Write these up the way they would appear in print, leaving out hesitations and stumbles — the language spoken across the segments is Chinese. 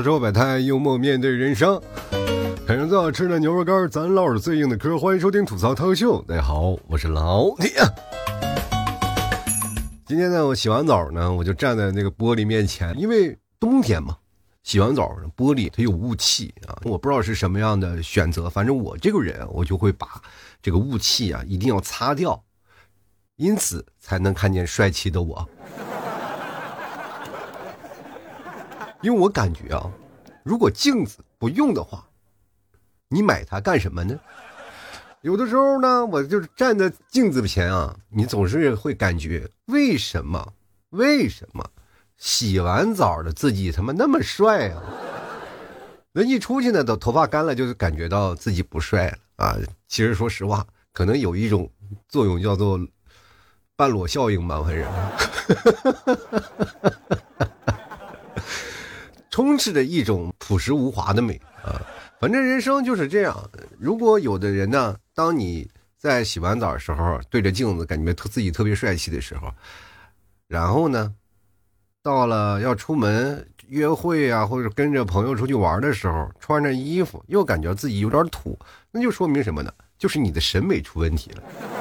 说百态，幽默面对人生。啃上最好吃的牛肉干，咱唠着最硬的嗑。欢迎收听吐槽脱口秀。大家好，我是老铁。今天呢，我洗完澡呢，我就站在那个玻璃面前，因为冬天嘛，洗完澡玻璃它有雾气啊，我不知道是什么样的选择，反正我这个人我就会把这个雾气啊一定要擦掉，因此才能看见帅气的我。因为我感觉啊，如果镜子不用的话，你买它干什么呢？有的时候呢，我就是站在镜子前啊，你总是会感觉为什么洗完澡的自己他妈那么帅啊？那一出去呢，都头发干了，就是感觉到自己不帅了啊。其实说实话，可能有一种作用叫做半裸效应吧，反正充斥着一种朴实无华的美啊。反正人生就是这样，如果有的人呢，当你在洗完澡的时候对着镜子感觉自己特别帅气的时候，然后呢到了要出门约会啊，或者跟着朋友出去玩的时候，穿着衣服又感觉自己有点土，那就说明什么呢？就是你的审美出问题了。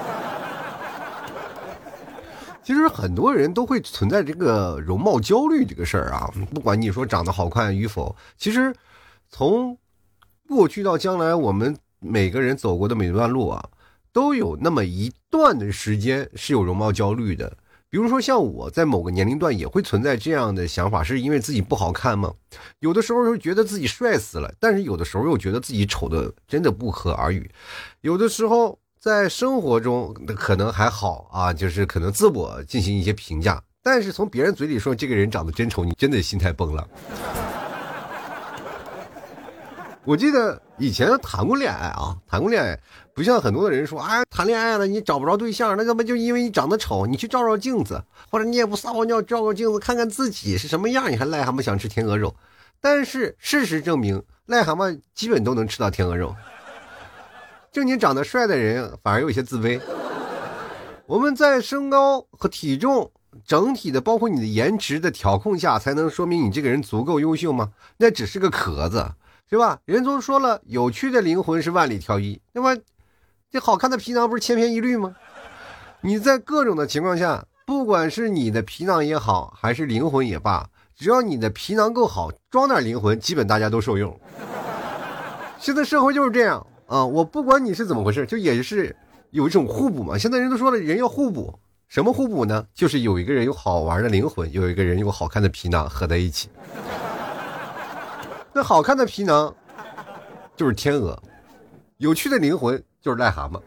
其实很多人都会存在这个容貌焦虑这个事儿啊，不管你说长得好看与否，其实从过去到将来，我们每个人走过的每段路啊，都有那么一段的时间是有容貌焦虑的。比如说像我在某个年龄段也会存在这样的想法，是因为自己不好看吗？有的时候又觉得自己帅死了，但是有的时候又觉得自己丑的真的不可而语。有的时候在生活中可能还好啊，就是可能自我进行一些评价，但是从别人嘴里说这个人长得真丑，你真的心态崩了。我记得以前谈过恋爱，不像很多的人说，哎，谈恋爱了你找不着对象，那要不就因为你长得丑，你去照照镜子，或者你也不撒泡尿照照镜子看看自己是什么样，你还癞蛤蟆想吃天鹅肉。但是事实证明，癞蛤蟆基本都能吃到天鹅肉。正经长得帅的人反而有一些自卑。我们在身高和体重整体的包括你的颜值的调控下，才能说明你这个人足够优秀吗？那只是个壳子，是吧？人都说了，有趣的灵魂是万里挑一，那么这好看的皮囊不是千篇一律吗？你在各种的情况下，不管是你的皮囊也好，还是灵魂也罢，只要你的皮囊够好，装点灵魂，基本大家都受用。现在社会就是这样啊，我不管你是怎么回事，就也是有一种互补嘛。现在人都说了，人要互补，什么互补呢？就是有一个人有好玩的灵魂，有一个人有好看的皮囊合在一起。那好看的皮囊就是天鹅，有趣的灵魂就是癞蛤蟆，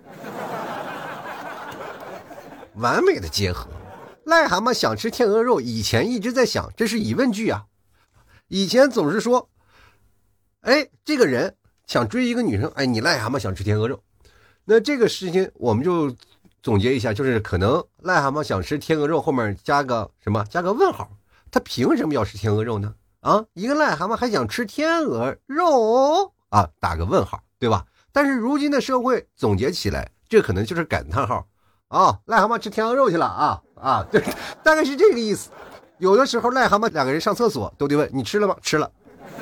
完美的结合。癞蛤蟆想吃天鹅肉，以前一直在想，这是疑问句啊。以前总是说，哎，这个人想追一个女生，哎，你癞蛤蟆想吃天鹅肉。那这个事情我们就总结一下，就是可能癞蛤蟆想吃天鹅肉后面加个什么，加个问号，他凭什么要吃天鹅肉呢？啊，一个癞蛤蟆还想吃天鹅肉啊，打个问号，对吧？但是如今的社会总结起来，这可能就是感叹号啊，癞蛤蟆吃天鹅肉去了啊，对，大概是这个意思。有的时候癞蛤蟆两个人上厕所都得问你吃了吗？吃了，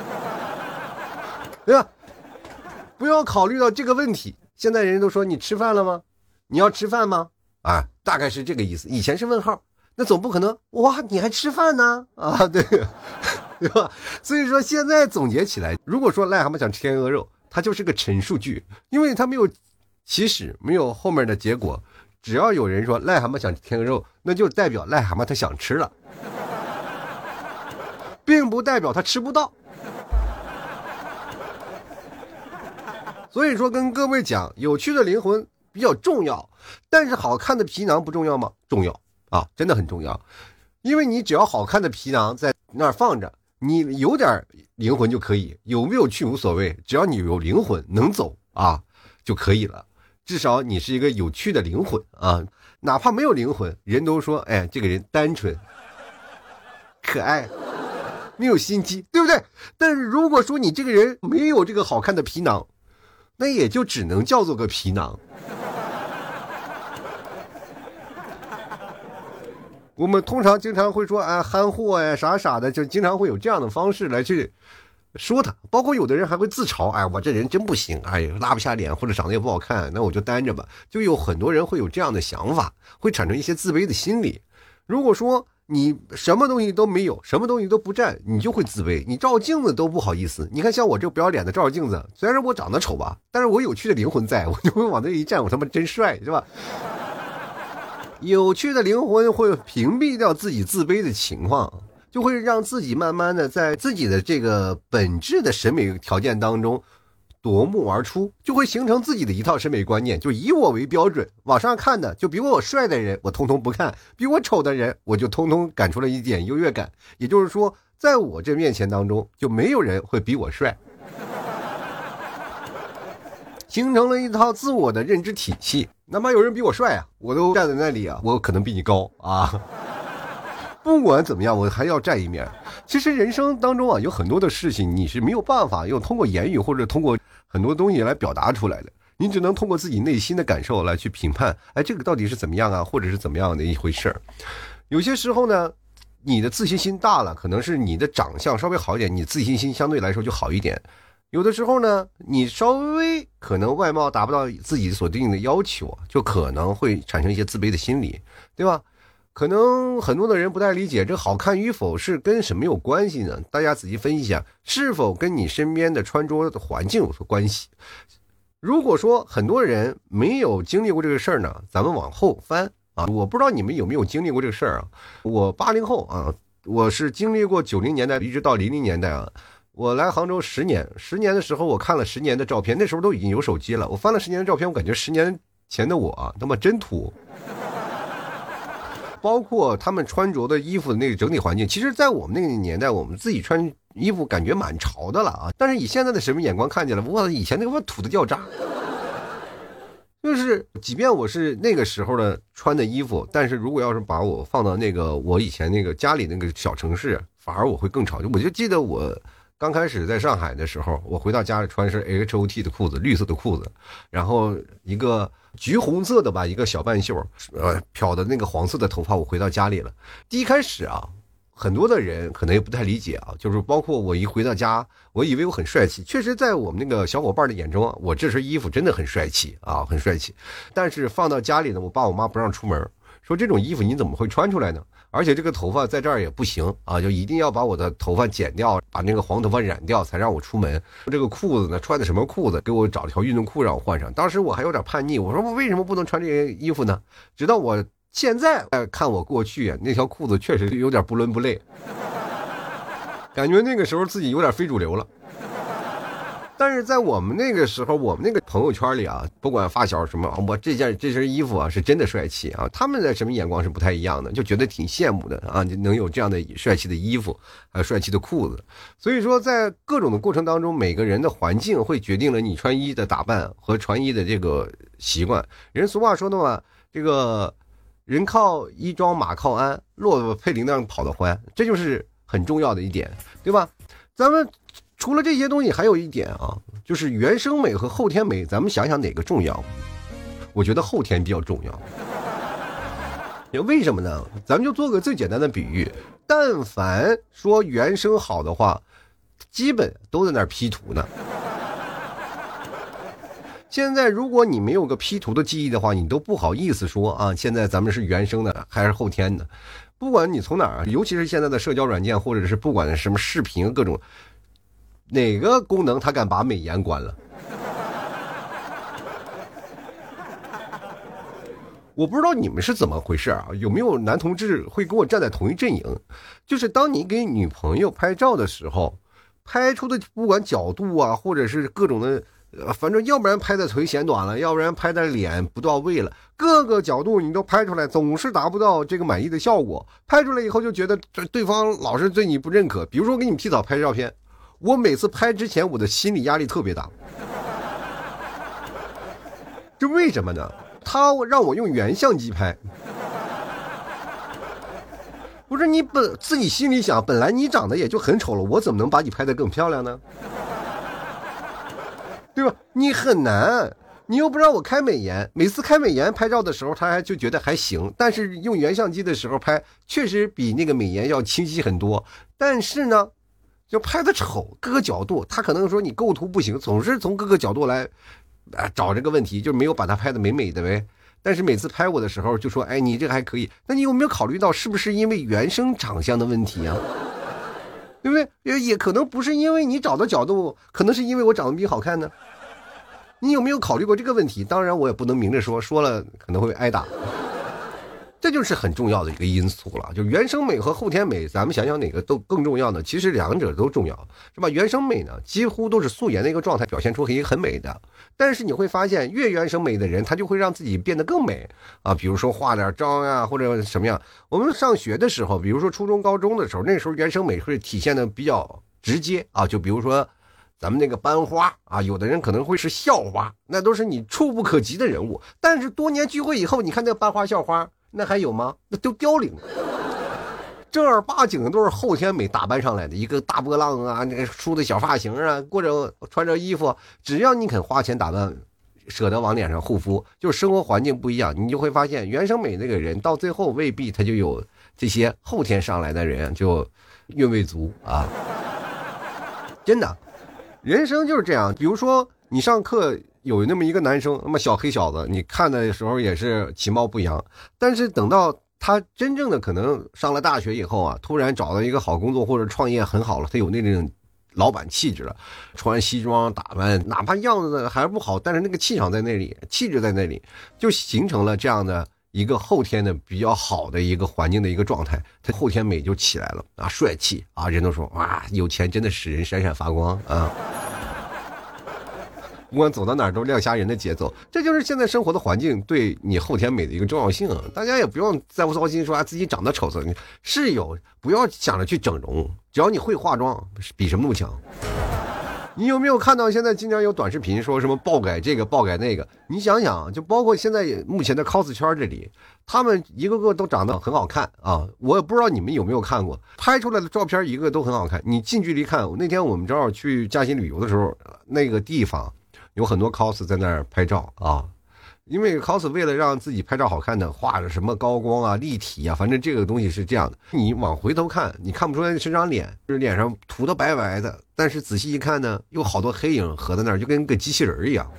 对吧？不要考虑到这个问题。现在人都说你吃饭了吗？你要吃饭吗？啊，大概是这个意思。以前是问号，那总不可能哇你还吃饭呢啊，对吧？所以说现在总结起来，如果说癞蛤蟆想吃天鹅肉，它就是个陈述句，因为它没有起始，没有后面的结果。只要有人说癞蛤蟆想吃天鹅肉，那就代表癞蛤蟆它想吃了，并不代表它吃不到。所以说跟各位讲，有趣的灵魂比较重要，但是好看的皮囊不重要吗？重要啊，真的很重要。因为你只要好看的皮囊在那儿放着，你有点灵魂就可以，有没有趣无所谓，只要你有灵魂能走啊就可以了。至少你是一个有趣的灵魂啊，哪怕没有灵魂，人都说哎，这个人单纯可爱没有心机，对不对？但是如果说你这个人没有这个好看的皮囊，那也就只能叫做个皮囊。我们通常经常会说啊，憨货呀啥啥的，就经常会有这样的方式来去说他，包括有的人还会自嘲，哎，我这人真不行，哎，拉不下脸或者长得也不好看，那我就单着吧。就有很多人会有这样的想法，会产生一些自卑的心理。如果说你什么东西都没有，什么东西都不占，你就会自卑，你照镜子都不好意思。你看像我这不要脸的照着镜子，虽然我长得丑吧，但是我有趣的灵魂在，我就会往那一站，我他妈真帅，是吧？有趣的灵魂会屏蔽掉自己自卑的情况，就会让自己慢慢的在自己的这个本质的审美条件当中夺目而出，就会形成自己的一套审美观念，就以我为标准，往上看的就比我帅的人我通通不看，比我丑的人我就通通感出了一点优越感。也就是说在我这面前当中就没有人会比我帅，形成了一套自我的认知体系。那么有人比我帅啊，我都站在那里啊，我可能比你高啊，不管怎么样我还要站一面。其实人生当中啊，有很多的事情你是没有办法用通过言语或者通过很多东西来表达出来的，你只能通过自己内心的感受来去评判，哎，这个到底是怎么样啊，或者是怎么样的一回事。有些时候呢，你的自信心大了，可能是你的长相稍微好一点，你自信心相对来说就好一点。有的时候呢，你稍微可能外貌达不到自己所定的要求，就可能会产生一些自卑的心理，对吧？可能很多的人不太理解，这好看与否是跟什么有关系呢？大家仔细分析一下，是否跟你身边的穿着的环境有所关系？如果说很多人没有经历过这个事儿呢，咱们往后翻啊，我不知道你们有没有经历过这个事儿啊？我80后啊，我是经历过90年代一直到00年代啊。我来杭州10年的时候，我看了10年的照片，那时候都已经有手机了。我翻了10年的照片，我感觉10年前的我啊，他妈真土。包括他们穿着的衣服的那个整体环境，其实在我们那个年代，我们自己穿衣服感觉蛮潮的了啊。但是以现在的审美眼光看见了，哇，以前那个土的掉渣。就是即便我是那个时候的穿的衣服，但是如果要是把我放到那个我以前那个家里那个小城市，反而我会更潮。我就记得我刚开始在上海的时候，我回到家里穿是 HOT 的裤子，绿色的裤子，然后一个橘红色的吧，一个小半袖，漂的那个黄色的头发。我回到家里了，第一开始啊，很多的人可能也不太理解啊，就是包括我一回到家，我以为我很帅气，确实在我们那个小伙伴的眼中啊，我这身衣服真的很帅气啊，很帅气。但是放到家里呢，我爸我妈不让出门，说这种衣服你怎么会穿出来呢？而且这个头发在这儿也不行啊，就一定要把我的头发剪掉，把那个黄头发染掉才让我出门。这个裤子呢，穿的什么裤子？给我找了条运动裤让我换上。当时我还有点叛逆，我说我为什么不能穿这些衣服呢？直到我现在看我过去那条裤子确实有点不伦不类，感觉那个时候自己有点非主流了。但是在我们那个时候，我们那个朋友圈里啊，不管发小什么，我这身衣服啊是真的帅气啊，他们的审美眼光是不太一样的，就觉得挺羡慕的啊，能有这样的帅气的衣服，还有帅气的裤子。所以说在各种的过程当中，每个人的环境会决定了你穿衣的打扮和穿衣的这个习惯。人俗话说的嘛，这个人靠衣装马靠鞍，骆驼配铃铛跑得欢，这就是很重要的一点，对吧？咱们除了这些东西，还有一点啊，就是原生美和后天美，咱们想想哪个重要？我觉得后天比较重要。为什么呢？咱们就做个最简单的比喻，但凡说原生好的话，基本都在那儿 P 图呢。现在如果你没有个 P 图的记忆的话，你都不好意思说啊，现在咱们是原生的还是后天的。不管你从哪儿，尤其是现在的社交软件，或者是不管什么视频各种哪个功能，他敢把美颜关了？我不知道你们是怎么回事啊？有没有男同志会跟我站在同一阵营？就是当你给女朋友拍照的时候，拍出的不管角度啊，或者是各种的反正要不然拍的腿显短了，要不然拍的脸不到位了，各个角度你都拍出来，总是达不到这个满意的效果。拍出来以后就觉得对方老是对你不认可。比如说给你提早拍照片，我每次拍之前我的心理压力特别大。这为什么呢？他让我用原相机拍。不是你自己心里想，本来你长得也就很丑了，我怎么能把你拍得更漂亮呢？对吧？你很难，你又不让我开美颜，每次开美颜拍照的时候他还就觉得还行，但是用原相机的时候拍确实比那个美颜要清晰很多。但是呢， 就拍的丑，各个角度，他可能说你构图不行，总是从各个角度来找这个问题，就是没有把它拍的美美的呗。但是每次拍我的时候就说，哎，你这个还可以，那你有没有考虑到是不是因为原生长相的问题啊？对不对？也可能不是因为你找的角度，可能是因为我长得比你好看呢。你有没有考虑过这个问题？当然我也不能明着说，说了可能会挨打。这就是很重要的一个因素了，就原生美和后天美，咱们想想哪个都更重要呢？其实两者都重要，是吧？原生美呢，几乎都是素颜的一个状态表现出一个很美的，但是你会发现，越原生美的人，他就会让自己变得更美啊。比如说化点妆啊，或者什么样。我们上学的时候，比如说初中、高中的时候，那时候原生美会体现的比较直接啊，就比如说咱们那个班花啊，有的人可能会是校花，那都是你触不可及的人物。但是多年聚会以后，你看那个班花、校花。那还有吗？那都凋零了，正儿八经的都是后天美打扮上来的，一个大波浪啊，那个梳的小发型啊，或者穿着衣服，只要你肯花钱打扮，舍得往脸上护肤，就是生活环境不一样，你就会发现原生美那个人到最后未必他就有这些后天上来的人就韵味足啊，真的，人生就是这样。比如说你上课。有那么一个男生，那么小黑小子，你看的时候也是其貌不扬，但是等到他真正的可能上了大学以后啊，突然找到一个好工作或者创业很好了，他有那种老板气质了，穿西装打扮，哪怕样子还不好，但是那个气场在那里，气质在那里，就形成了这样的一个后天的比较好的一个环境的一个状态，他后天美就起来了啊，帅气啊，人都说哇，有钱真的使人闪闪发光啊。不管走到哪儿都亮瞎人的节奏，这就是现在生活的环境对你后天美的一个重要性。大家也不用再不操心说自己长得丑色，是有，不要想着去整容，只要你会化妆，比什么都强。你有没有看到现在经常有短视频说什么爆改这个爆改那个？你想想，就包括现在目前的 cos 圈这里，他们一个个都长得很好看啊！我也不知道你们有没有看过，拍出来的照片一个都很好看。你近距离看，那天我们正好去嘉兴旅游的时候，那个地方。有很多 cos 在那儿拍照啊，因为 cos 为了让自己拍照好看的，画着什么高光啊、立体啊，反正这个东西是这样的。你往回头看，你看不出来是张脸，就是脸上涂的白白的，但是仔细一看呢，有好多黑影合在那儿，就跟个机器人一样，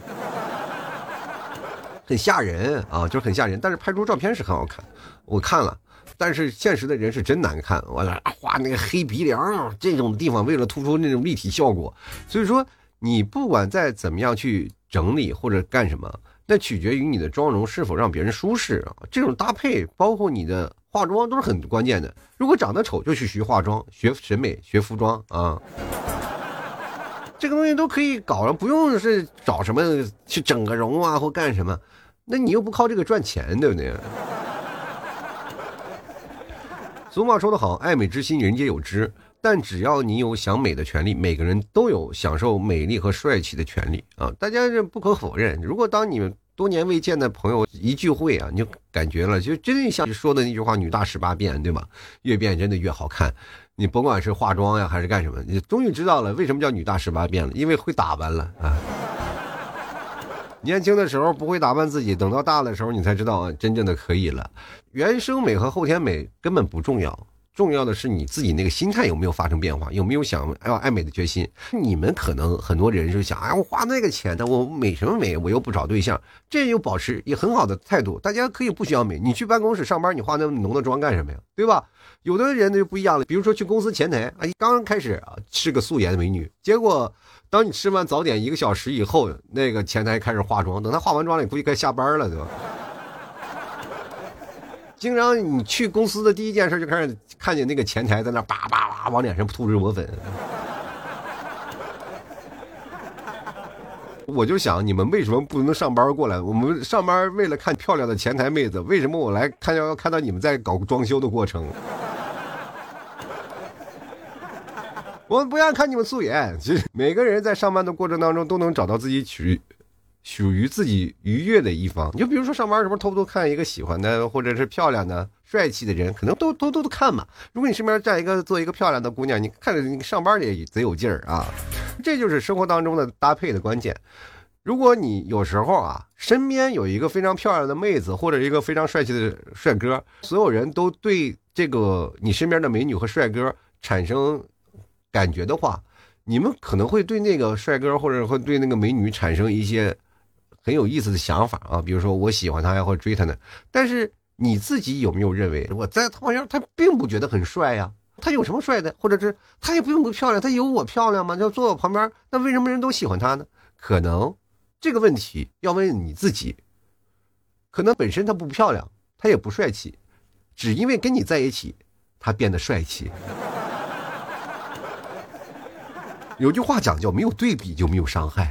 很吓人啊，就很吓人。但是拍出照片是很好看，我看了。但是现实的人是真难看，我画那个黑鼻梁这种地方，为了突出那种立体效果，所以说。你不管再怎么样去整理或者干什么，那取决于你的妆容是否让别人舒适啊。这种搭配包括你的化妆都是很关键的。如果长得丑就去学化妆、学审美、学服装啊，这个东西都可以搞了，不用是找什么去整个容啊或干什么，那你又不靠这个赚钱，对不对？俗话说得好，爱美之心人皆有之。但只要你有想美的权利，每个人都有享受美丽和帅气的权利啊！大家这不可否认。如果当你们多年未见的朋友一聚会啊，你就感觉了，就真的像说的那句话"女大18变"，对吧？越变真的越好看。你甭管是化妆呀还是干什么，你终于知道了为什么叫"女大18变"了，因为会打扮了啊！年轻的时候不会打扮自己，等到大的时候你才知道真正的可以了。原生美和后天美根本不重要。重要的是你自己那个心态有没有发生变化，有没有想要爱美的决心。你们可能很多人就想，我花那个钱的，我美什么美，我又不找对象，这又保持也很好的态度。大家可以不需要美，你去办公室上班，你化那么浓的妆干什么呀，对吧？有的人就不一样了，比如说去公司前台，刚开始是个素颜的美女，结果当你吃完早点1个小时以后，那个前台开始化妆，等她化完妆了，你估计该下班了，对吧？经常你去公司的第一件事就开始看见那个前台在那叭叭叭往脸上涂着抹粉，我就想你们为什么不能上班过来？我们上班为了看漂亮的前台妹子，为什么我来要看到你们在搞装修的过程？我不愿看你们素颜。其实每个人在上班的过程当中都能找到自己属于自己愉悦的一方。你就比如说上班什么偷偷看一个喜欢的或者是漂亮的帅气的人，可能都看嘛。如果你身边站做一个漂亮的姑娘，你看着你上班也贼有劲儿啊。这就是生活当中的搭配的关键。如果你有时候身边有一个非常漂亮的妹子或者一个非常帅气的帅哥，所有人都对这个你身边的美女和帅哥产生感觉的话，你们可能会对那个帅哥或者会对那个美女产生一些很有意思的想法啊，比如说我喜欢他呀，或者追他呢。但是你自己有没有认为，我在他旁边，他并不觉得很帅呀？他有什么帅的？或者是他也并不漂亮，他有我漂亮吗？就坐我旁边，那为什么人都喜欢他呢？可能这个问题要问你自己。可能本身他不漂亮，他也不帅气，只因为跟你在一起，他变得帅气。有句话讲叫没有对比就没有伤害，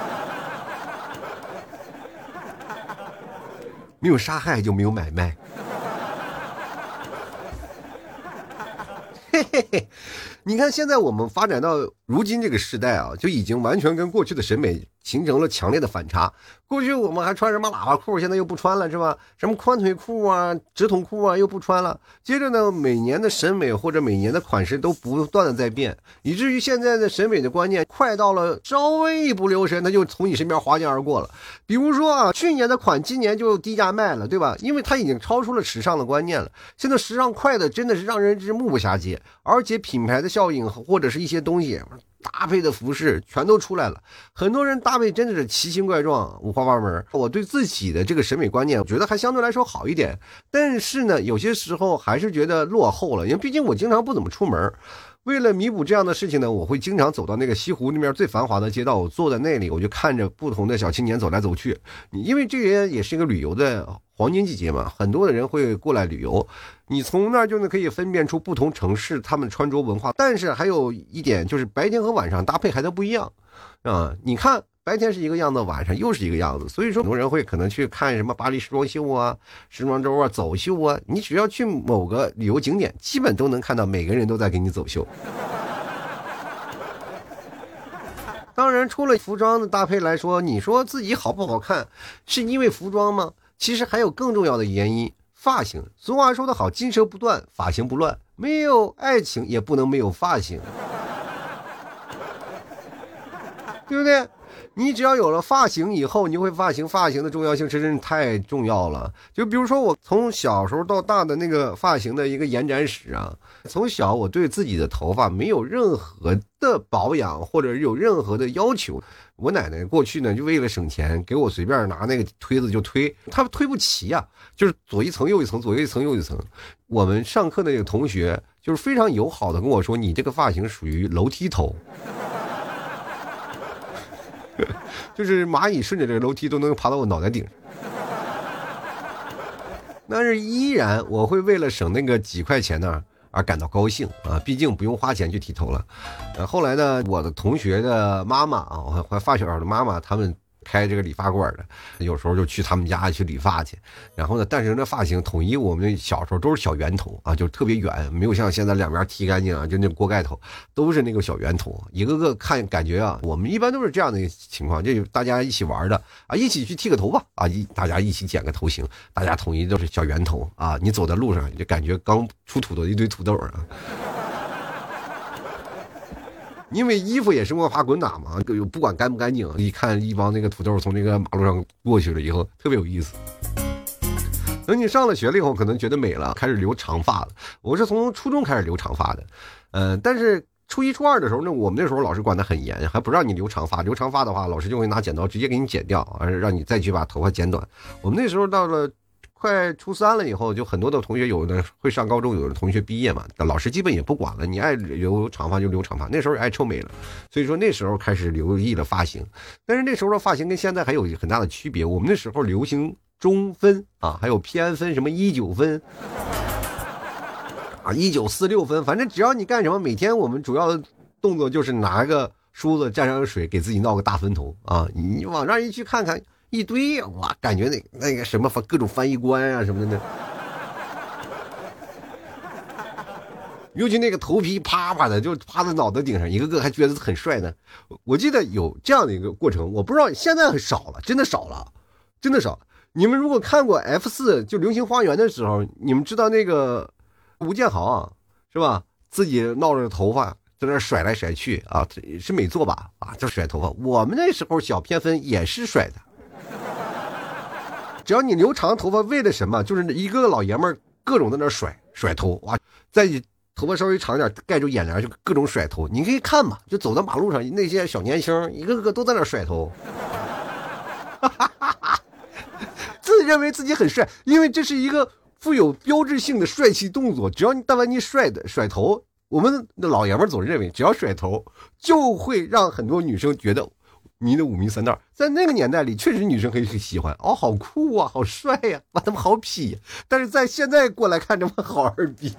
没有杀害就没有买卖。嘿嘿嘿，你看现在我们发展到如今这个时代啊，就已经完全跟过去的审美形成了强烈的反差。过去我们还穿什么喇叭裤，现在又不穿了，是吧？什么宽腿裤啊、直筒裤啊又不穿了。接着呢，每年的审美或者每年的款式都不断的在变，以至于现在的审美的观念快到了稍微一不留神，它就从你身边划剑而过了。比如说啊，去年的款今年就低价卖了，对吧？因为它已经超出了时尚的观念了。现在时尚快的真的是让人之目不暇接，而且品牌的效应或者是一些东西搭配的服饰全都出来了，很多人搭配真的是奇形怪状、五花八门。我对自己的这个审美观念，我觉得还相对来说好一点，但是呢，有些时候还是觉得落后了，因为毕竟我经常不怎么出门。为了弥补这样的事情呢，我会经常走到那个西湖那边最繁华的街道，我坐在那里，我就看着不同的小青年走来走去。因为这也是一个旅游的黄金季节嘛，很多的人会过来旅游，你从那儿就可以分辨出不同城市他们穿着文化。但是还有一点就是白天和晚上搭配还都不一样啊，你看白天是一个样子，晚上又是一个样子。所以说很多人会可能去看什么巴黎时装秀啊、时装周啊、走秀啊，你只要去某个旅游景点，基本都能看到每个人都在给你走秀。当然除了服装的搭配来说，你说自己好不好看是因为服装吗？其实还有更重要的原因，发型。俗话说得好，金蛇不断，发型不乱，没有爱情也不能没有发型，对不对？你只要有了发型以后，你就会发型的重要性真是太重要了。就比如说我从小时候到大的那个发型的一个延展史啊，从小我对自己的头发没有任何的保养或者有任何的要求。我奶奶过去呢，就为了省钱，给我随便拿那个推子就推，她推不齐啊，就是左一层右一层，左一层右一层。我们上课的那个同学就是非常友好的跟我说，你这个发型属于楼梯头。就是蚂蚁顺着这个楼梯都能爬到我脑袋顶上。但是依然我会为了省那个几块钱呢而感到高兴啊，毕竟不用花钱去剃头了。后来呢，我的同学的妈妈啊，我还发小的妈妈，他们开这个理发馆的，有时候就去他们家去理发去。然后呢，但是那发型统一我们小时候都是小圆头啊，就特别圆，没有像现在两边剃干净啊，就那锅盖头，都是那个小圆头，一个个看感觉啊，我们一般都是这样的情况，就大家一起玩的啊，一起去剃个头发啊，大家一起剪个头型，大家统一都是小圆头啊，你走在路上就感觉刚出土的一堆土豆啊。因为衣服也是摸爬滚打嘛，不管干不干净，一看一帮那个土豆从那个马路上过去了以后，特别有意思。等你上了学了以后，可能觉得美了，开始留长发了。我是从初中开始留长发的，但是初一初二的时候呢，我们那时候老师管得很严，还不让你留长发。留长发的话，老师就会拿剪刀直接给你剪掉，让你再去把头发剪短。我们那时候到了快初三了以后，就很多的同学有的会上高中，有的同学毕业嘛，老师基本也不管了，你爱留长发就留长发。那时候也爱臭美了，所以说那时候开始留意了发型。但是那时候的发型跟现在还有很大的区别，我们那时候流行中分啊，还有偏分，什么19分啊，1946分，反正只要你干什么，每天我们主要的动作就是拿个梳子蘸上水，给自己闹个大分头啊，你往那儿一去看看。一堆哇，感觉那个什么各种翻译官啊什么的，尤其那个头皮啪啪的就趴在脑袋顶上，一个个还觉得很帅呢。我记得有这样的一个过程，我不知道现在很少了，真的少了，真的少。你们如果看过 F4 就流星花园的时候，你们知道那个吴建豪啊，是吧？自己闹着头发在那甩来甩去啊，是美作吧？啊，就甩头发。我们那时候小偏分也是甩的。只要你留长头发，为了什么？就是一个个老爷们儿各种在那甩头，哇，在头发稍微长一点盖住眼帘就各种甩头，你可以看嘛，就走到马路上那些小年轻一个个都在那甩头，自认为自己很帅，因为这是一个富有标志性的帅气动作，只要你但凡你甩头，我们的老爷们总认为只要甩头就会让很多女生觉得迷得五迷三道。在那个年代里确实女生很喜欢，哦好酷啊，好帅呀，哇他们好痞，但是在现在过来看他们好二逼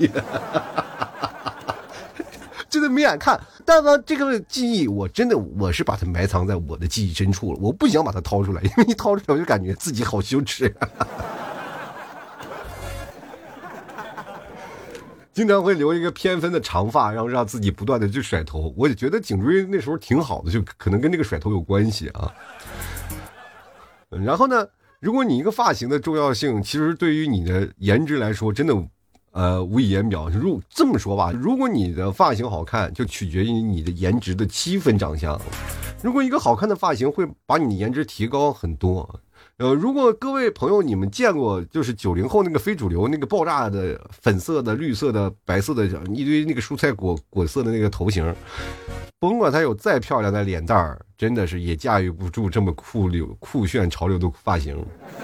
真的没眼看。但凡这个记忆我是把它埋藏在我的记忆深处了，我不想把它掏出来，因为一掏出来我就感觉自己好羞耻经常会留一个偏分的长发，然后让自己不断的去甩头。我也觉得颈椎那时候挺好的，就可能跟这个甩头有关系啊。然后呢，如果你一个发型的重要性，其实对于你的颜值来说，真的无以言表。这么说吧，如果你的发型好看，就取决于你的颜值的7分长相。如果一个好看的发型会把你的颜值提高很多。如果各位朋友你们见过就是90后那个非主流那个爆炸的粉色的绿色的白色的一堆那个蔬菜果色的那个头型，甭管他有再漂亮的脸蛋儿，真的是也驾驭不住这么酷炫潮流的发型，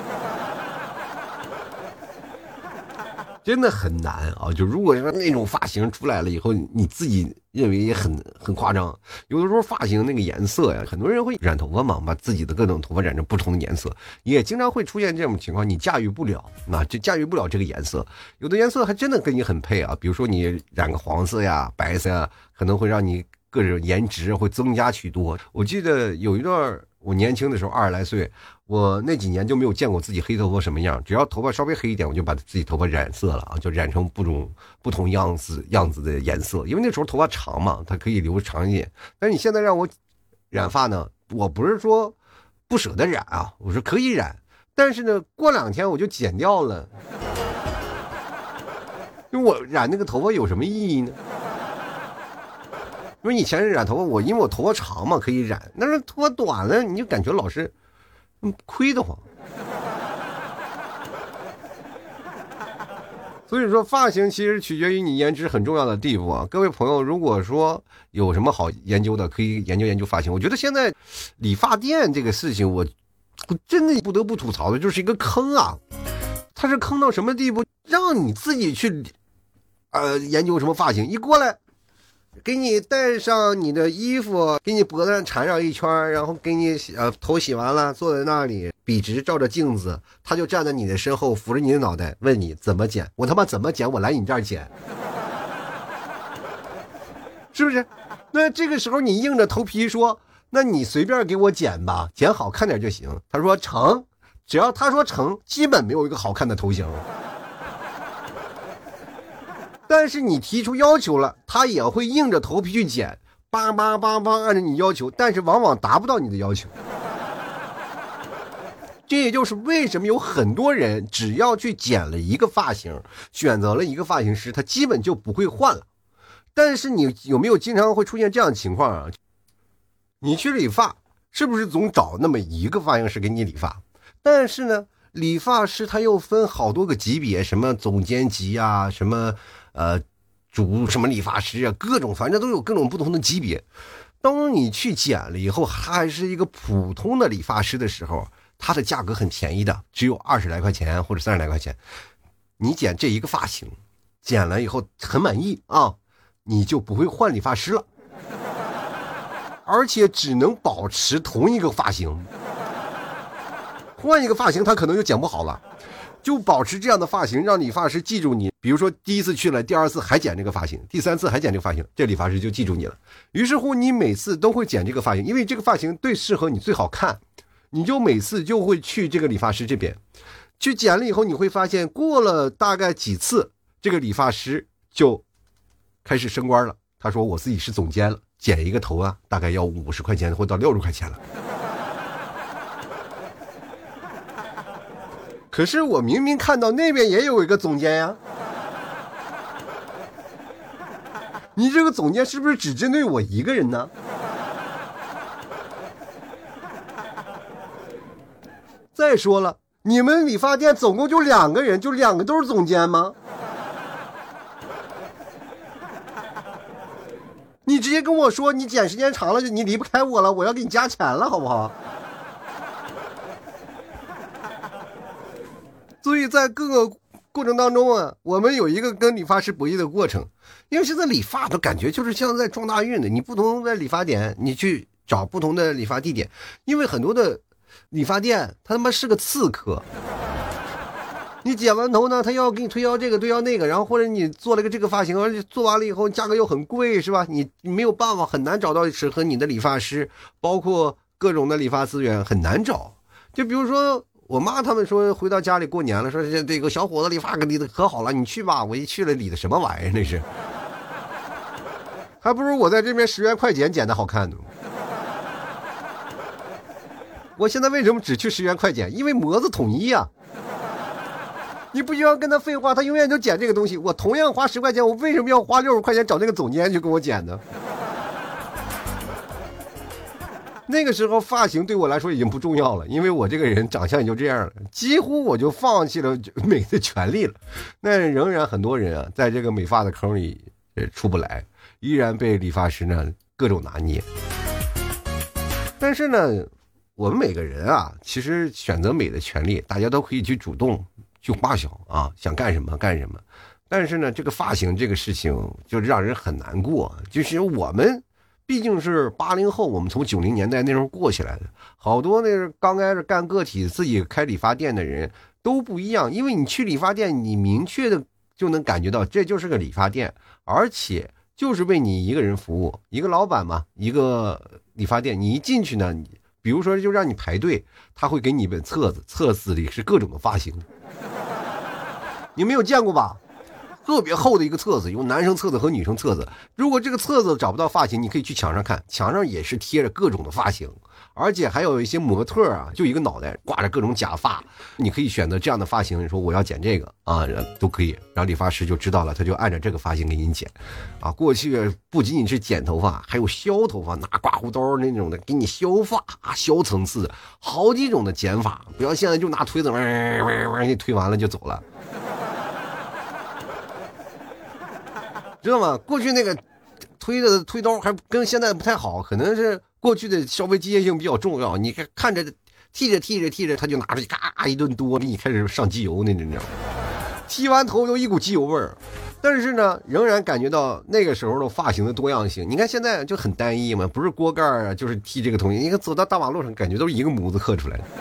真的很难啊！就如果说那种发型出来了以后，你自己认为也很夸张。有的时候发型那个颜色呀，很多人会染头发嘛，把自己的各种头发染成不同的颜色，也经常会出现这种情况，你驾驭不了，就驾驭不了这个颜色。有的颜色还真的跟你很配啊，比如说你染个黄色呀、白色呀，可能会让你各种颜值会增加许多。我记得有一段我年轻的时候20来岁，我那几年就没有见过自己黑头发什么样，只要头发稍微黑一点，我就把自己头发染色了啊，就染成不同样子的颜色。因为那时候头发长嘛，它可以留长一点。但是你现在让我染发呢，我不是说不舍得染啊，我说可以染，但是呢，过2天我就剪掉了。因为我染那个头发有什么意义呢？因为以前染头发，因为我头发长嘛可以染，但是头发短了你就感觉老是亏得慌。所以说发型其实取决于你颜值很重要的地步啊。各位朋友如果说有什么好研究的，可以研究发型。我觉得现在理发店这个事情我真的不得不吐槽的，就是一个坑啊。它是坑到什么地步，让你自己去研究什么发型，一过来给你戴上你的衣服，给你脖子上缠上一圈，然后给你头洗完了，坐在那里笔直照着镜子，他就站在你的身后扶着你的脑袋问你怎么剪。我他妈怎么剪，我来你这儿剪，是不是？那这个时候你硬着头皮说那你随便给我剪吧，剪好看点就行。他说成，只要他说成，基本没有一个好看的头型。但是你提出要求了，他也会硬着头皮去剪，叭叭叭叭按照你要求，但是往往达不到你的要求。这也就是为什么有很多人只要去剪了一个发型，选择了一个发型师，他基本就不会换了。但是你有没有经常会出现这样的情况啊？你去理发是不是总找那么一个发型师给你理发？但是呢，理发师他又分好多个级别，什么总监级啊，什么主什么理发师啊，各种反正都有各种不同的级别。当你去剪了以后，还是一个普通的理发师的时候，它的价格很便宜的，只有20来块钱或者30来块钱。你剪这一个发型，剪了以后很满意啊，你就不会换理发师了，而且只能保持同一个发型。换一个发型他可能就剪不好了，就保持这样的发型，让理发师记住你。比如说第一次去了，第2次还剪这个发型，第3次还剪这个发型，这理发师就记住你了。于是乎你每次都会剪这个发型，因为这个发型最适合你，最好看，你就每次就会去这个理发师这边去剪了以后，你会发现过了大概几次，这个理发师就开始升官了。他说我自己是总监了，剪一个头啊大概要50块钱或到60块钱了。可是我明明看到那边也有一个总监呀，你这个总监是不是只针对我一个人呢？再说了，你们理发店总共就2个人，就2个都是总监吗？ 你直接跟我说你剪时间长了你离不开我了，我要给你加钱了，好不好？所以在各个过程当中啊，我们有一个跟理发师博弈的过程。因为现在理发都感觉就是像在撞大运的，你不同的理发点你去找不同的理发地点，因为很多的理发店他妈是个刺客，你剪完头呢他要给你推销这个推销那个，然后或者你做了个这个发型，而且做完了以后价格又很贵，是吧？你没有办法，很难找到适合你的理发师，包括各种的理发资源很难找。就比如说我妈他们说回到家里过年了，说这个小伙子理发理的可好了，你去吧。我一去了，理的什么玩意儿那是，还不如我在这边10元快剪剪的好看呢。我现在为什么只去10元快剪？因为模子统一啊，你不需要跟他废话，他永远就剪这个东西。我同样花10块钱，我为什么要花60块钱找那个总监去给我剪呢？那个时候发型对我来说已经不重要了，因为我这个人长相也就这样了，几乎我就放弃了美的权利了。那仍然很多人啊，在这个美发的坑里出不来，依然被理发师呢各种拿捏。但是呢，我们每个人啊，其实选择美的权利，大家都可以去主动去花销啊，想干什么干什么。但是呢，这个发型这个事情就让人很难过，就是我们毕竟是80后，我们从90年代那时候过起来的，好多那个刚开始干个体自己开理发店的人都不一样。因为你去理发店，你明确的就能感觉到这就是个理发店，而且就是为你一个人服务，一个老板嘛，一个理发店，你一进去呢，比如说就让你排队，他会给你一本册子，册子里是各种的发型，你没有见过吧？特别厚的一个册子，有男生册子和女生册子。如果这个册子找不到发型，你可以去墙上看，墙上也是贴着各种的发型，而且还有一些模特啊，就一个脑袋挂着各种假发，你可以选择这样的发型，你说我要剪这个啊，都可以，然后理发师就知道了，他就按照这个发型给你剪啊。过去不仅仅是剪头发，还有削头发，拿刮胡刀那种的给你削发啊，削层次，好几种的剪法，不要现在就拿推子你推完了就走了。知道吗？过去那个推刀还跟现在不太好，可能是过去的稍微机械性比较重要。你看着剃着，他就拿着嘎一顿多，给你开始上机油那种。剃完头有一股机油味儿，但是呢，仍然感觉到那个时候的发型的多样性。你看现在就很单一嘛，不是锅盖啊，就是剃这个东西。你看走到大马路上，感觉都是一个模子刻出来的。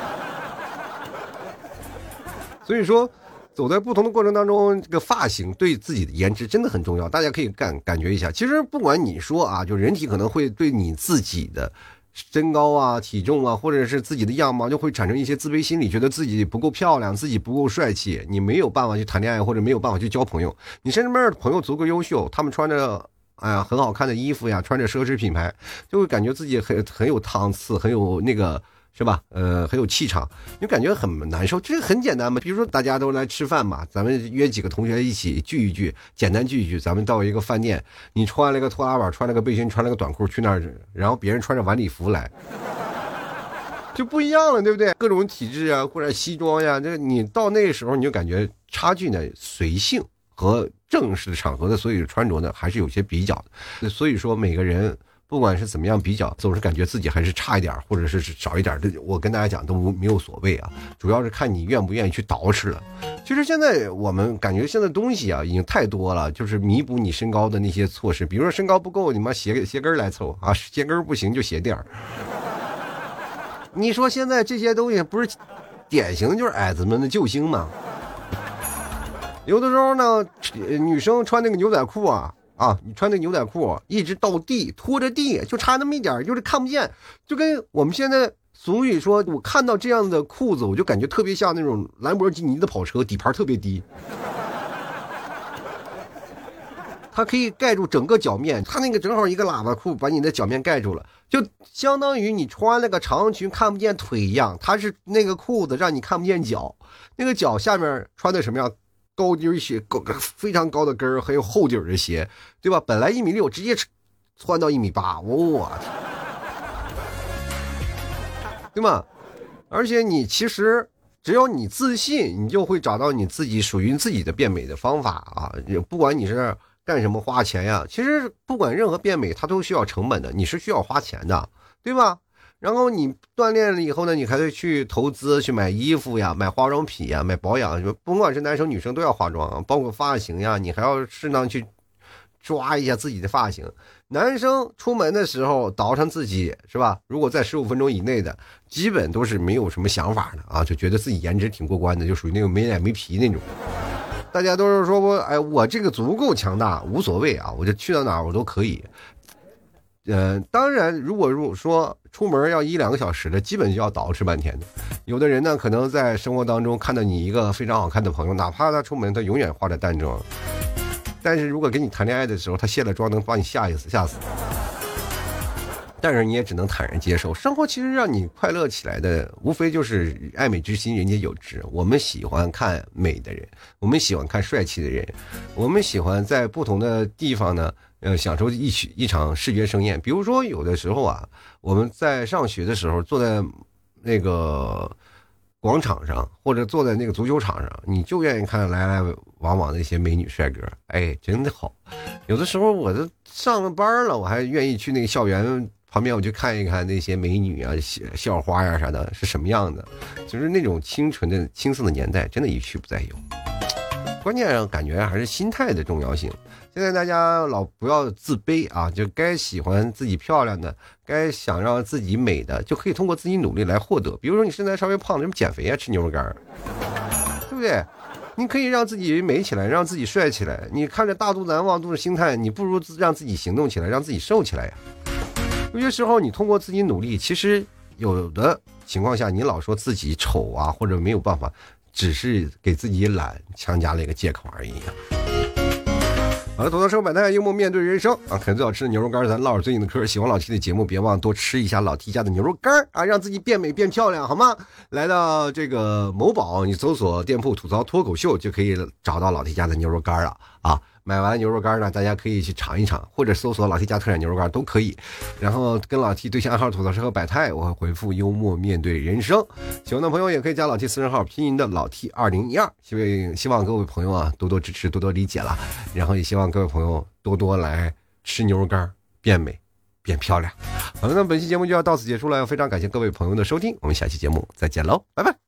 所以说，走在不同的过程当中，这个发型对自己的颜值真的很重要，大家可以感觉一下。其实不管你说啊，就人体可能会对你自己的身高啊、体重啊，或者是自己的样貌，就会产生一些自卑心理，觉得自己不够漂亮，自己不够帅气，你没有办法去谈恋爱，或者没有办法去交朋友。你身边的朋友足够优秀，他们穿着很好看的衣服呀，穿着奢侈品牌，就会感觉自己很有档次，很有那个。是吧？很有气场，你感觉很难受。这个很简单嘛，比如说大家都来吃饭嘛，咱们约几个同学一起聚一聚，简单聚一聚。咱们到一个饭店，你穿了个拖拉板，穿了个背心，穿了个短裤去那儿，然后别人穿着晚礼服来，就不一样了，对不对？各种体质啊，或者西装呀，这你到那个时候你就感觉差距呢，随性和正式的场合的所有穿着呢，还是有些比较的。所以说每个人。不管是怎么样比较，总是感觉自己还是差一点，或者是少一点，我跟大家讲都没有所谓啊，主要是看你愿不愿意去捯饬了。其实现在我们感觉现在东西啊已经太多了，就是弥补你身高的那些措施，比如说身高不够，你妈鞋跟来凑啊，鞋跟不行就鞋垫。你说现在这些东西不是典型就是矮子们的救星吗？有的时候呢，女生穿那个牛仔裤你穿那牛仔裤一直到地，拖着地，就差那么一点，就是看不见，就跟我们现在俗语说，我看到这样的裤子，我就感觉特别像那种兰博基尼的跑车，底盘特别低，它可以盖住整个脚面，它那个正好一个喇叭裤把你的脚面盖住了，就相当于你穿了个长裙看不见腿一样，它是那个裤子让你看不见脚，那个脚下面穿的什么样？高底鞋，非常高的跟儿，还有厚底的鞋，对吧？本来1.6米，直接窜到1.8米，我天，对吗？而且你其实只要你自信，你就会找到你自己属于自己的变美的方法啊！不管你是干什么花钱呀？其实不管任何变美，它都需要成本的，你是需要花钱的，对吧？然后你锻炼了以后呢，你还得去投资，去买衣服呀，买化妆品呀，买保养，不管是男生女生都要化妆，包括发型呀，你还要适当去抓一下自己的发型。男生出门的时候倒腾自己是吧？如果在15分钟以内的，基本都是没有什么想法的啊，就觉得自己颜值挺过关的，就属于那种没脸没皮那种。大家都是说我这个足够强大，无所谓啊，我就去到哪儿我都可以。当然，如果说出门要1-2个小时的，基本就要捯饬半天的。有的人呢，可能在生活当中看到你一个非常好看的朋友，哪怕他出门，他永远化着淡妆，但是如果跟你谈恋爱的时候，他卸了妆能把你吓死。但是你也只能坦然接受。生活其实让你快乐起来的，无非就是爱美之心，人皆有之。我们喜欢看美的人，我们喜欢看帅气的人，我们喜欢在不同的地方呢。享受一场视觉盛宴。比如说有的时候啊，我们在上学的时候坐在那个广场上，或者坐在那个足球场上，你就愿意看来来往往的一些美女帅哥，哎，真的好。有的时候我都上了班了，我还愿意去那个校园旁边，我去看一看那些美女啊、校花呀啥的是什么样的，就是那种清纯的青涩的年代，真的一去不再有。关键上感觉还是心态的重要性。现在大家老不要自卑啊，就该喜欢自己漂亮的，该想让自己美的，就可以通过自己努力来获得。比如说你身材稍微胖，什么减肥啊，吃牛肉干，对不对？你可以让自己美起来，让自己帅起来。你看着大肚腩望肚子心态，你不如让自己行动起来，让自己瘦起来呀。有些时候你通过自己努力，其实有的情况下你老说自己丑啊，或者没有办法，只是给自己懒强加了一个借口而已啊。好了，吐槽生活百态，幽默面对人生啊！啃最好吃的牛肉干，咱唠着最近的嗑。喜欢老 T 的节目，别忘多吃一下老 T 家的牛肉干啊，让自己变美变漂亮，好吗？来到这个某宝，你搜索店铺吐槽脱口秀，就可以找到老 T 家的牛肉干了啊！买完牛肉干呢，大家可以去尝一尝，或者搜索老 T 家特产牛肉干都可以。然后跟老 T 对象暗号吐槽生活百态，我会回复幽默面对人生。喜欢的朋友也可以加老 T 私人号拼音的老 T 2012，希望各位朋友啊多多支持，多多理解了。然后也希望各位朋友多多来吃牛肉干，变美变漂亮。好了，那本期节目就要到此结束了，非常感谢各位朋友的收听，我们下期节目再见喽，拜拜。